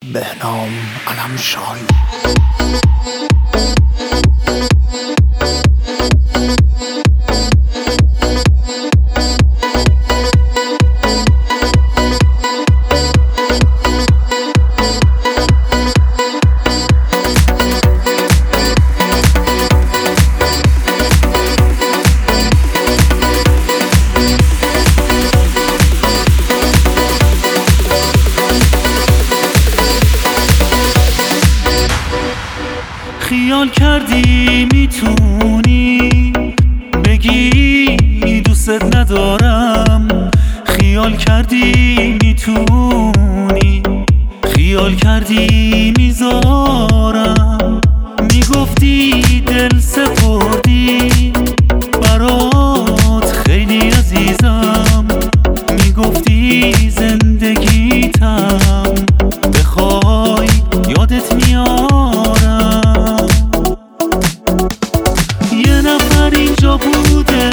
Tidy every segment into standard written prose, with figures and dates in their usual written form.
بهنام علمشاهی. خیال کردی میتونی بگی دوست ندارم، خیال کردی میتونی، خیال کردی میذارم، میگفتی دل سپردی برات خیلی عزیزم، میگفتی زندگیتم بخوای یادت میارم. یه نفر اینجا بوده،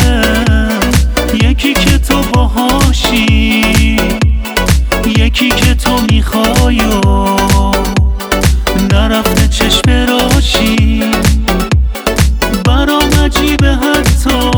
یکی که تو باهاشی، یکی که تو میخوای و نرفته چشم راشی. برام عجیبه حتی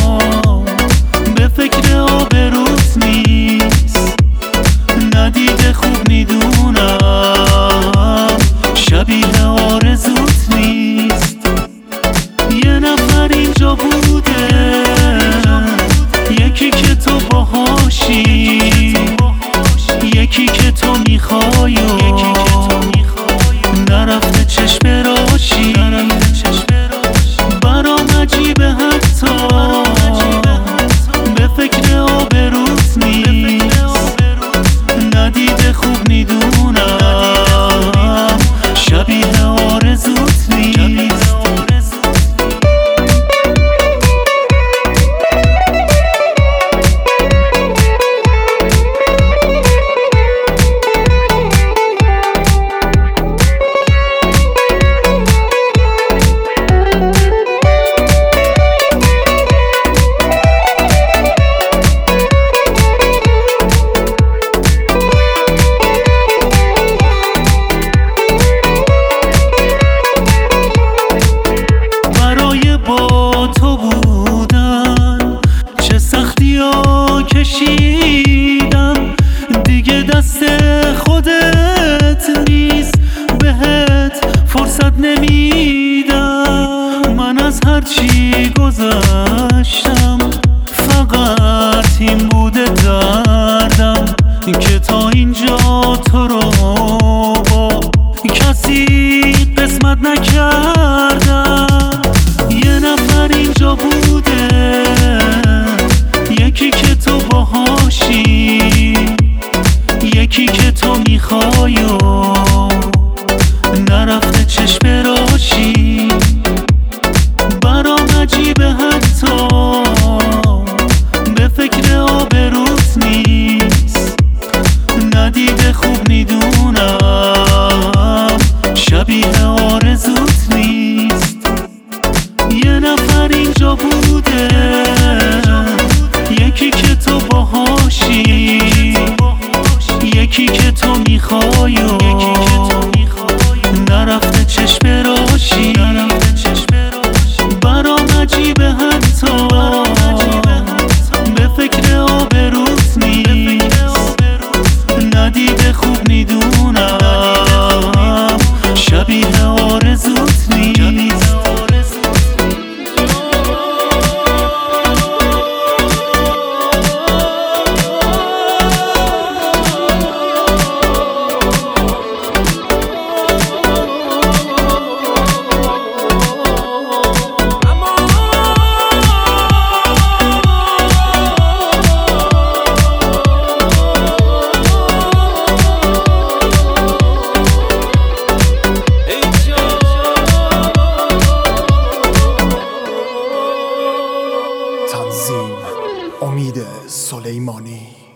به فکر آبروت نیست، ندیده خوب میدونم شبیه آرزوت نیست. یه نفر اینجا بوده، یکی که تو باهاشی، یکی که تو میخوای و نرفته چشم راشی. برام عجیبه حتی به فکر آبروت نیست، ندیده خوب میدونم شبیه آرزوت نیست. کشیدم دیگه دست خودت نیست، بهت فرصت نمیدم. من از هرچی گذشتم فقط این بوده دردم که تا اینجا تو رو با کسی قسمت نکردم. یه نفر اینجا بوده، یکی که تو باهاشی، یکی که تو میخوای و نرفته چشم راشی. برام عجیبه حتی به فکر آبروت نیست، ندیده خوب میدونم شبیه آرزوت نیست. یه نفر اینجا بوده، یکی که تو باهاشی، یکی که تو میخوای و نرفته چشم راشی. برام عجیبه حتی به فکر آبروت نیست، ندیده خوب میدونم شبیه آرزوت نیست. تنظیم امید سلیمانی.